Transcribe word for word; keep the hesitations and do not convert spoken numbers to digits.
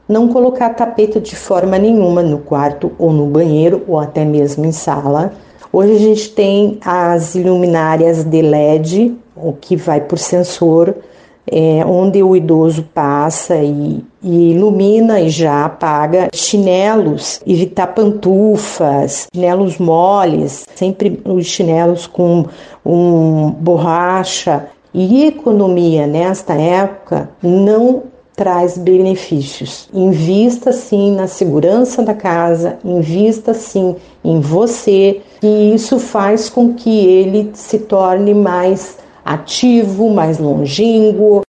Não colocar tapete de forma nenhuma no quarto ou no banheiro ou até mesmo em sala. Hoje a gente tem as luminárias de L E D, o que vai por sensor, é, onde o idoso passa e, e ilumina e já apaga. Chinelos, evitar pantufas, chinelos moles, sempre os chinelos com um, borracha. E economia nesta época não traz benefícios. Invista sim na segurança da casa, invista sim em você, e isso faz com que ele se torne mais ativo, mais longínquo.